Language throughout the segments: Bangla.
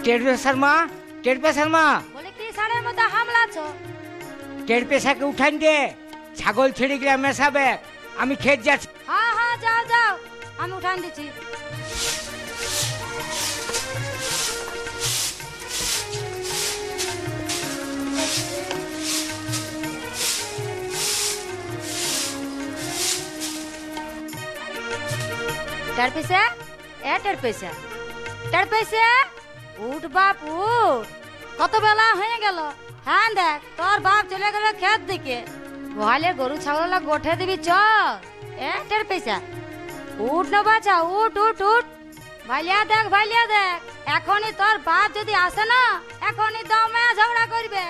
টেরবে শর্মা, টেরবে শর্মা, বলে কি সাড়ের মতো হামলাছ? টেরবে সাকে উঠান দে, ছাগল ছেড়ে গিয়ে মেশাবে। আমি খেত যাচ্ছি। হ্যাঁ হ্যাঁ, যাও যাও, আমি উঠান দিচ্ছি। টেরপেশা, এ টেরপেশা, টেরপেশা, উঠ বাপ উঠ, কত বেলা হয়ে গেল। হ্যাঁ দেখ, তোর বাপ চলে গেল ক্ষেত দিকে, গোহালে গরু ছাগল গোঠে দিবি চল। এ টেরপেশা, উঠ না বাছা, উঠ উঠ উঠ। ভাইলিয়া দেখ, ভাইলিয়া দেখ, এখনই তোর বাপ যদি আসে না, এখনই দমে ঝগড়া করবে।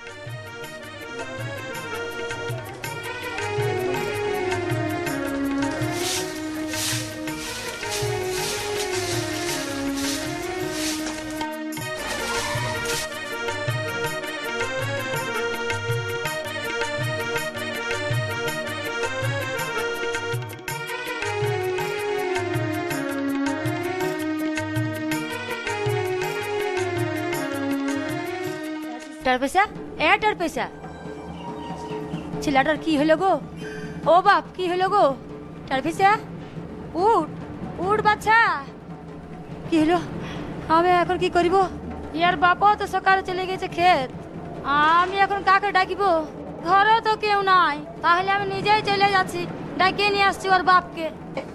টেরপেশা, এ টেরপেশা, ছেলেটার কি হলো গো? ও বাপ, কি হলো গো? টেরপেশা, উঠ উঠ বাচ্চা, কি হলো? আমি এখন কি করিব? ইয়ার বাপও তো সকালে চলে গেছে ক্ষেত, আমি এখন কাকে ডাকিব? ঘরেও তো কেউ নাই, তাহলে আমি নিজেই চলে যাচ্ছি, ডাকিয়ে নিয়ে আসছি ওর বাপকে।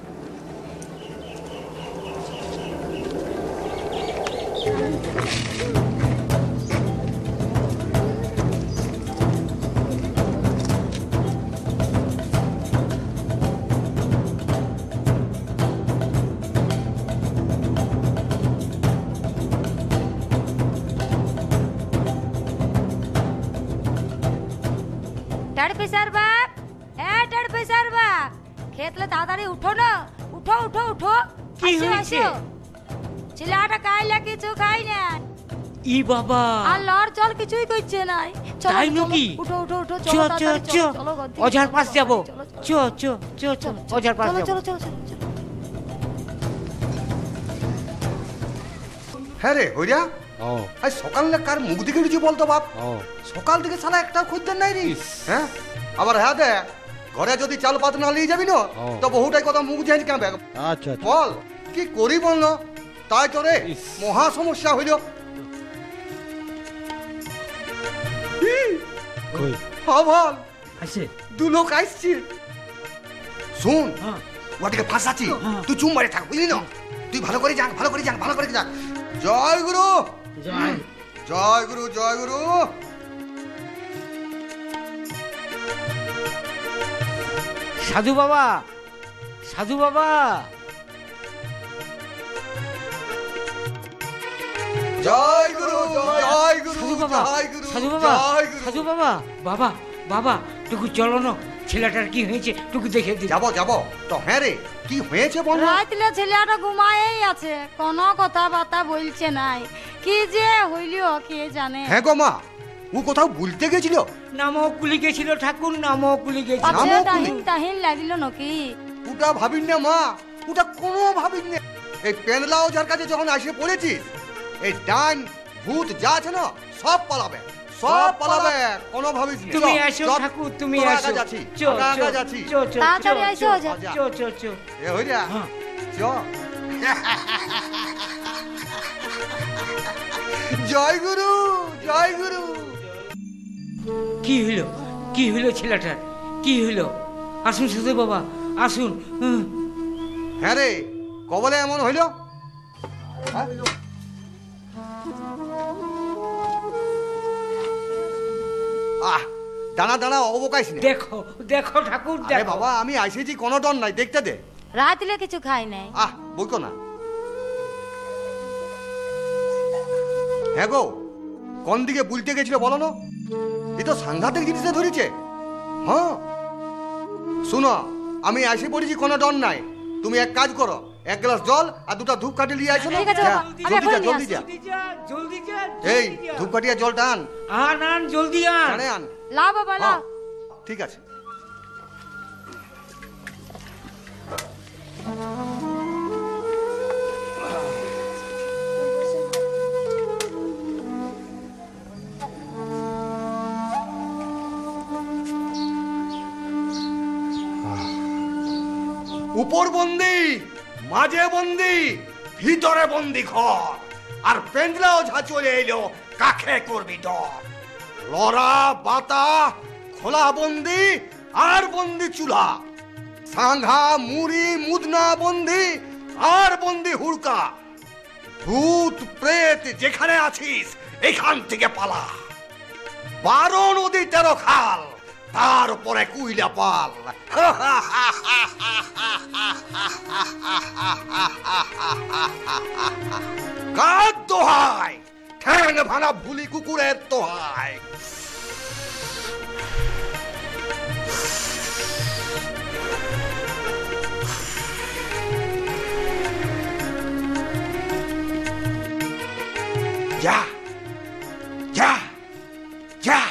টেরপেশার বাপ, এ টেরপেশার বাপ, খেতলে তাড়াতাড়ি উঠো না, উঠো উঠো উঠো। কি হয়েছে? ছেলেটা কাইলা কিছু খাই না, ই বাবা, আর লড় চল কিছুই করছে নাই। চলো তাই নাকি? উঠো উঠো উঠো, চ চলো চ তাড়াতাড়ি চ, চলো, চলো ঘর দিকে ওঝার চলো, পাশ যাব। চলো, চ চ চ চ, ওঝার পাশ চলো যাব। চলো চলো চলো চলো। হ্যাঁ রে হইরা, ও আজ সকালে কার মুখ দিকে কিছু বলতো বাপ? ও সকাল থেকে সালা একটা খদ্দের নাই রে। হ্যাঁ, আবার হ্যাঁ দে, ঘরে যদি চাল পাত না নিয়ে যাবি না, ও। তো বহুটাই কথা মুখ চেঞ্জ কেন? আচ্ছা আচ্ছা বল কি করি বল না, তাই তো রে ইস। মহা সমস্যা হইল। কই হ্যাঁ বল, আছে দু লোক আসছে। শুন, হ্যাঁ ওটাকে ফাঁসাচ্ছি, হ্যাঁ। তুই চুম মারে থাক, বুঝলি না? তুই ভালো করে যান, ভালো করে যান, ভালো করে যান। জয় গুরু, জয়। জয় গুরু, জয় গুরু। সাধু বাবা, সাধু বাবা, জয় গুরু, জয় গুরু, সাধু বাবা, জয় গুরু, সাধু বাবা, জয় গুরু। সাধু বাবা, বাবা বাবা, টুকু চলো না, ছেলেটার কি হয়েছে টুকু দেখে দিই। যাবো যাবো তো। হ্যাঁ রে, কি হয়েছে বল? রাতলে ছেলেটা ঘুমায়েই আছে, কোনো কথাবার্তা বলছে নাই, কি যে হইলিও কে জানে। হ্যাঁ গো মা, ও কোথাও বলতে গেছিল? নামও কুলি গেছিল ঠাকুর, নামও কুলি গেছিল। আছে নামও তাহিন কুলি। তাহিন লাগিল নাকি? ওটা ভাবিন না মা, ওটা কোনো ভাবিন না। এই পেনলা ওঝার কাছে যখন আসে পড়েছিস, এই ডান ভূত যা আছে না, সব পালাবে, সব পালাবে, কোনো ভাবিস না। তুমি চল, আসো চল, ঠাকুর, তুমি তোরা আসো। একা যাচ্ছি, চো আমরা চো একা যাচ্ছি। চো চো, তাড়াতাড়ি চো, আইসো, চো, ওঝা। চো চো চো। এ হই যা, হ্যাঁ। চ। জয় গুরু, জয় গুরু। কি হলো, কি হলো ছেলেটার, কি হলো? আসুন সাধু বাবা, আসুন। হ্যাঁ রে, কবলে এমন হইল? হ্যাঁ? আহ, দাঁড়া দাঁড়া, অবকাইস না। দেখো দেখো ঠাকুর, আরে দেখো। বাবা, আমি আইসেছি, কোনো ডর নাই, দেখতে দে। রাতলে কিছু খাই নাই। আহ, বইকো না। হ্যাঁ গো, কোন দিকে বুলতে গেছিল বলো না? এ তো সাংঘাতিক জিনিসে ধরেছে। হ্যাঁ, শুনো, আমি এসে পড়েছি, কোনো ডর নাই। তুমি এক কাজ করো, এক গ্লাস জল আর দুটো ধূপকাঠি নিয়ে আসো না। ঠিক আছে যা, বাবা, আমি জলদি যা, এখনই জলদি যা। জলদি যা, জলদি যা, এই জলদি যা। ধূপকাঠি আর জলটা আন, আন আন, জলদি আন। আনে আন। লাও বাবা লাও। হ্যাঁ, ঠিক আছে। উপর বন্দি, মাঝে বন্দি, ভিতরে বন্দি ঘর। আর পেন্ডলা ওঝা চলে এলো, কাকে করবি ডর? লড়া বাতা, খোলা বন্দি আর বন্দি চুলা, সাঙ্ঘা মুড়ি মুদনা বন্দি আর বন্দি হুড়কা। ভূত প্রেত যেখানে আছিস এখান থেকে পালা। 12 নদী 13 খাল, তার উপরে কুইলা পাল। কার দোহাই, ঠ্যাং ভাঙা ভুলি কুকুরের দোহাই। যা যা যা।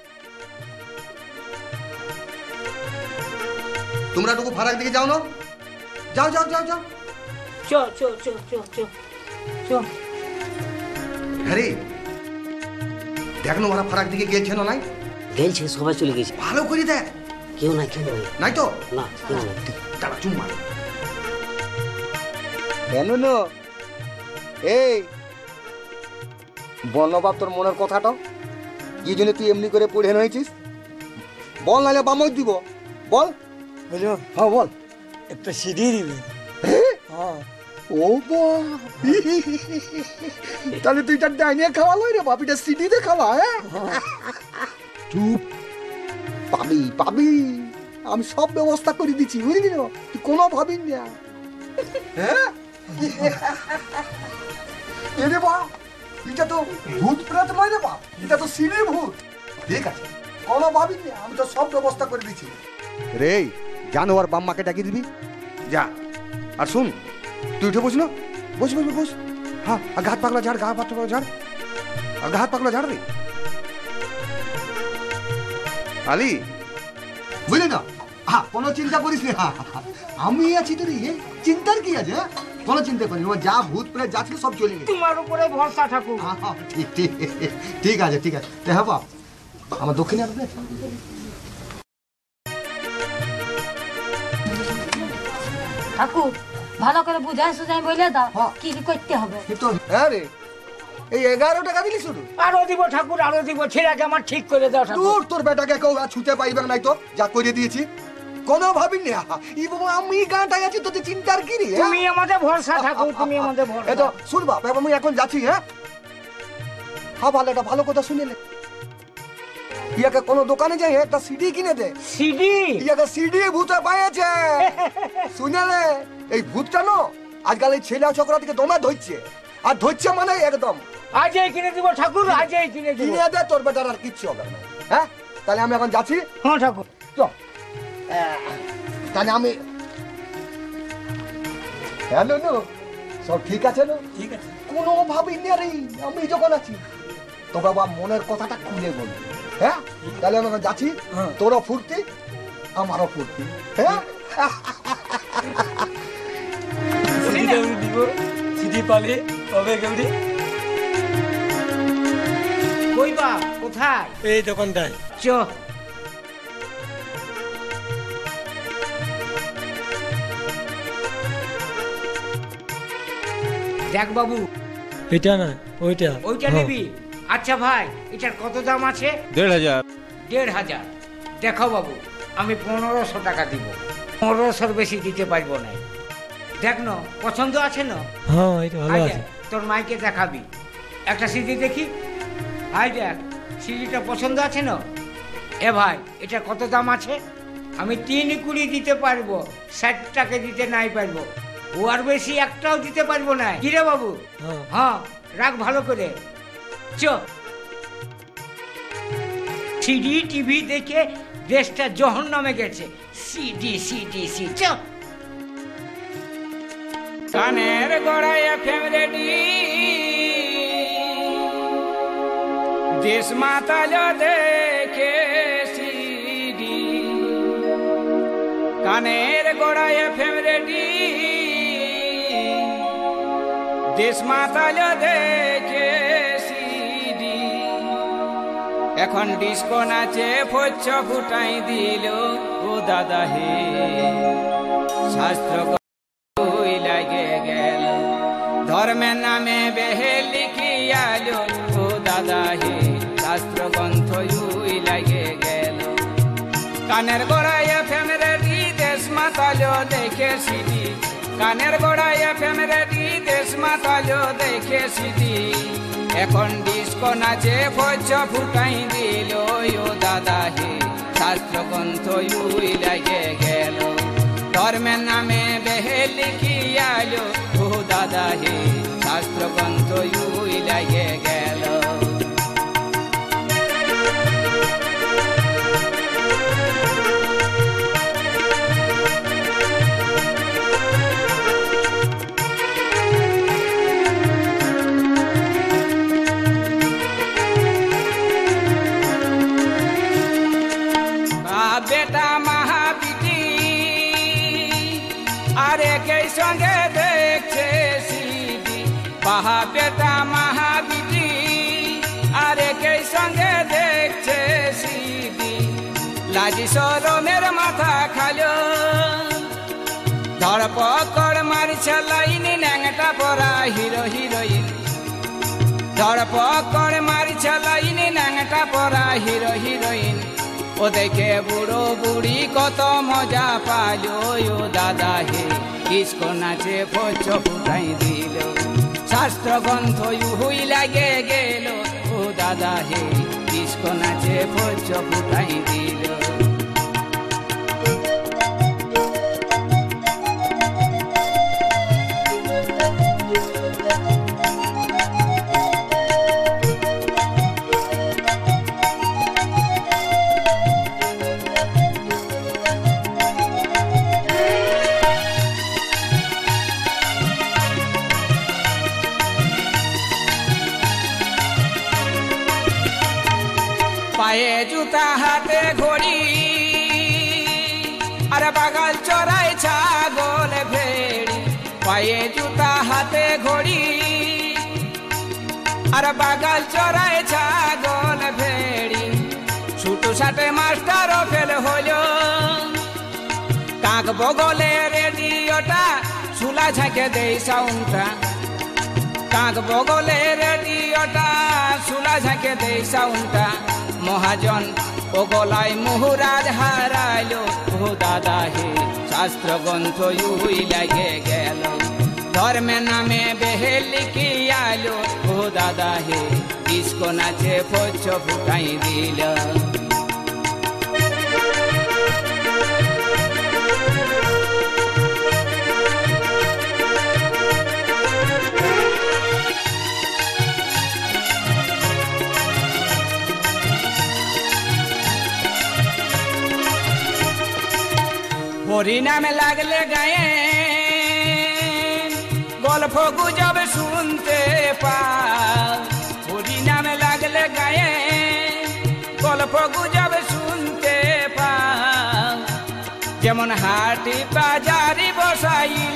তোমরা টুকু ফারাক দিকে যাও না, যাও যাও যাও যাও। চ চ চ চ চ চ। হ্যারি, দেখ না ওরা ফারাক দিকে গেছে না নাই? গেলছে, সবাই চলে গেছে। ভালো করে দেখ। কেউ নাই, কেউ নাই। নাই তো? না, কেউ নাই। দাঁড়া, চুম্মা। কেন না? এই বল নবাব, তোর মনের কথাটা কি জন্য তুই এমনি করে পড়ে হয়েছিস? বল, নাহলে বামক দিব। বল। বুঝলো, হ্যাঁ বল। একটা সিঁড়ি দিবি। হ্যাঁ, ও বাপ, তাহলে তুই তার ডাইনে খাওয়ালো রে বাপ, এটা সিটিতে খাওয়া। হ্যাঁ চুপ। পাবি পাবি, আমি সব ব্যবস্থা করে দিচ্ছি, বুঝলি না? তুই কোনো ভাবিস না। হ্যাঁ এরে বা, এটা তো ভূত প্রেত নয় রে বা, এটা তো সিঁড়ির ভূত। ঠিক আছে, কোনো ভাবিস না, আমি তো সব ব্যবস্থা করে দিচ্ছি রে। জানো আর বাম্মাকে ডাকিয়ে দিবি। যা। আর শুন, তুই উঠে বস না, বস বস বস। হ্যাঁ, আর ঘাত পাগলা ঝাড়, ঘা পাগলা ঝাড়, আর ঘাত পাগলা ঝাড় রে। আলি, বুঝলি না? হ্যাঁ, কোনো চিন্তা করিস না, আমি আছি তো রে, চিন্তার কি আছে? কোনো চিন্তা করিস না, যা ভূত প্রেত যা ছিল সব চলে গেছে। তোমার উপরে ভরসা ঠাকুর। ঠিক ঠিক ঠিক আছে, ঠিক আছে। হ্যাঁ বাপ, আমার দক্ষিণে আসবে। ঠাকুর ভালো করে বুঝাই সুঝাই বলে দাও হ্যাঁ। কি কি করতে হবে। হ্যাঁ রে, এই 11 টাকা দিলি শুধু? আরো দিব ঠাকুর, আরো দিব। ছেলেকে আমার ঠিক করে দাও ঠাকুর। তোর তোর বেটাকে কেউ আর ছুতে পাইবে নাই তো, যা করে দিয়েছি। কোনো ভাবিনি ই বাবা, আমি গাঁটাই আছি, তোদের চিন্তার কি রে? তুমি আমাদের ভরসা ঠাকুর, তুমি আমাদের এই তো ভরসা। শুন বাপ, আমি এখন যাচ্ছি। হ্যাঁ হ্যাঁ, ভালো, এটা ভালো কথা শুনে নে। ইয়াকে কোনো দোকানে যাই একটা সিডি কিনে দে। সিডি? ইয়াকে সিডি ভূতে পাইছে, শুনেলে? এই ভূতটা না আজকাল এই ছেলে ছোকরা থেকে দমে ধরছে, আর ধরছে মানে একদম। আজই কিনে দিব ঠাকুর, আজই কিনে দিব। কিনে দে, তোর বেটার আর কিচ্ছু হবে না। হ্যাঁ, তাহলে আমি এখন যাচ্ছি। হ্যাঁ ঠাকুর। চল, তাহলে আমি। হ্যাঁ নো, সব ঠিক আছে না? ঠিক আছে। কোনো ভাবিনি রে, আমি যখন আছি তো বাবা মনের কথাটা খুলে বলবি। হ্যাঁ, তাহলে আমি এখন যাচ্ছি। তোরও ফুর্তি, আমারও ফুর্তি। হ্যাঁ, সিঁড়ি দৌড়ি দিব, সিঁড়ি পালে তবে গৌরি। কই বা, কোথায়? এই দোকানটায়। চ। দেখ বাবু, এটা না, ওইটা। ওইটা হ্যাঁ। নিবি? আচ্ছা ভাই, এটার কত দাম আছে? 1500। 1500? দেখো বাবু, আমি 1500 টাকা দিব। 1500 বেশি দিতে পারবো না। দেখ না, পছন্দ আছে না? হ্যাঁ, এটা ভালো আয় আছে। দেখ, তোর মাইকে দেখাবি। একটা সিডি দেখি। আয় দেখ, সিডিটা পছন্দ আছে না? এ ভাই, এটা কত দাম আছে? আমি 3 দিতে পারবো, 60 টাকা দিতে নাই পারবো। ও আর বেশি একটাও দিতে পারবো না। কি রে বাবু? হ্যাঁ। হ্যাঁ, রাখ ভালো করে। চ। সিডি টিভি দেখে দেশটা জহন্নামে গেছে। সিডি সিডি সিডি। চ। কানের গড়ায় এফএম রেডি, দেশ মাতাল দেখে সিডি। কানের গড়ায় এফএম রেডি, দেশ মাতাল দেখে সিডি। এখন ডিস্কো নাচে ফচ্ছ ফুটাই দিল ও দাদা হে। শাস্ত্র কই লাগে গেল ধর্মের নামে বেহে লিখিয়ালো ও দাদা হে শাস্ত্র গ্রন্থ ইউই লাগে গেল কানের গোড়ায় FM রেডি দেশ মাতালো দেখে সিডি কানের গোড়ায় FM রেডি দেশ মাতালো দেখে সিডি এখন ডিস্কো নাচে ফচ ফুটাই দিল ও দাদা হে শাস্ত্র গ্রন্থ ইউই লাগে গেল ধর্মের নামে বেহে লিখিয়ালো ও দাদা হে শাস্ত্র গ্রন্থ ইউই লাগে গেল বেটা মহাবিটি আরে কে সঙ্গে দেখছে সিডি বাহা বেটা মহাবিটি আরে কে সঙ্গে দেখছে সিডি লাজি সরমের মাথা খালো ধরপকড় মারছে লাইন ন্যাংটা পরা হিরো হিরোইন ধরপকড় মারছে লাইন ন্যাংটা পরা হিরো হিরোইন ও দেখে বুড়ো বুড়ি কত মজা পালো ও দাদা হে ডিস্কো নাচে ফচ ফুটাই দিল শাস্ত্র গ্রন্থ ইউই লাগে গেল ও দাদা হে ডিস্কো নাচে ফচ ফুটাই দিল পায়ে জুতা হাতে ঘড়ি আর বাগাল চড়াই ছাগল ভেড়ি পায়ে জুতা হাতে ঘড়ি আর বাগাল চড়াই ছাগল ভেড়ি ছুটু সাটে মাস্টার ফেল হইল কাক বগলে রেডিওটা চুলা ঝাঁকে দেই সাউন্ডটা কাক বগলে রেডিওটা চুলা ঝাঁকে দেই সাউন্ডটা মহাজন ও গলায় মুহুরাজ হারাইলো ও দাদা হে শাস্ত্র গ্রন্থ ইউই লাগে গেল ধর্মের নামে বেহে লিখিয়ালো ও দাদা হে ডিস্কো নাচে ফচ ফুটাই দিল হরিনামে লাগলে গায়ে গল্প গুজব শুনতে পাও হরিনামে লাগলে গায়ে গল্প গুজব শুনতে পাও যেমন হাটি বাজারি বসাইল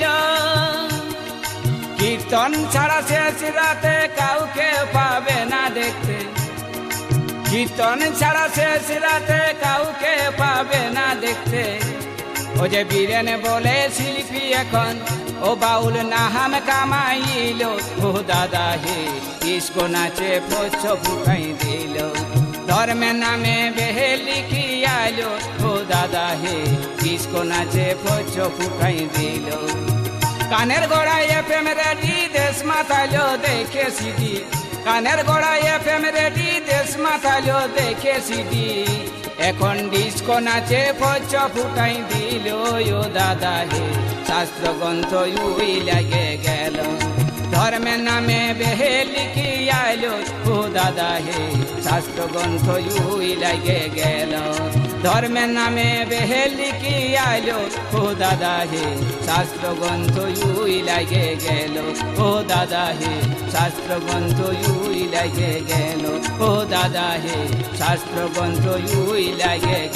কীর্তন ছাড়া শেষ রাতে কাউকে পাবে না দেখতে কীর্তন ছাড়া শেষ রাতে কাউকে পাবে না দেখতে ও যে বীরেন বলে শিল্পী এখন ও বাউল নাহাম কামাইল ও দাদা হে ডিস্কো নাচে ফচ ফুটাই দিল ধর্মের নামে বেহে লিখিয়ালো ও দাদা হে ডিস্কো নাচে ফচ ফুটাই দিল কানের গোড়ায় FM রেডি দেশ মাতালো দেখে সিডি কানের গোড়ায় FM রেডি দেশ মাতালো দেখে সিডি এখন ডিস্কো নাচে ফচ ফুটাই দিল ও দাদা হে শাস্ত্র গ্রন্থ ইউই লাগে গেল ধর্মের নামে বেহে লিখিয়ালো ও দাদা হে শাস্ত্র গ্রন্থ ইউই লাগে গেল ধর্মের নামে বেহে লিখিয়ালো ও দাদা হে শাস্ত্র গ্রন্থ ইউই লাগে গেল ও দাদা হে শাস্ত্র গ্রন্থ ইউই লাগে গেল ও দাদা হে শাস্ত্র গ্রন্থ ইউই লাগে